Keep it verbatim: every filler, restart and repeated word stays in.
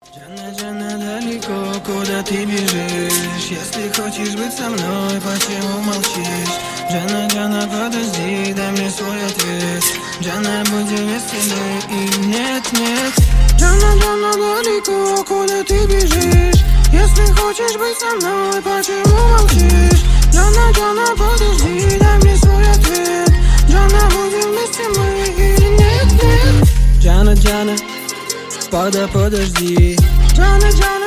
Джанна, Джанна, далеко, куда ты бежишь? Если хочешь быть со мной, почему молчишь? Джанна, Джанна, подожди, дай мне свой ответ. Джанна, будем вместе мы и нет, нет. Джанна, Джанна, далеко, куда ты бежишь? Если хочешь быть со мной, почему молчишь? Джанна, Джанна, подожди, дай мне свой ответ. Джанна, будем вместе мы и нет, нет. Джанна, Джанна, пода, подожди. Джанна, Джанна.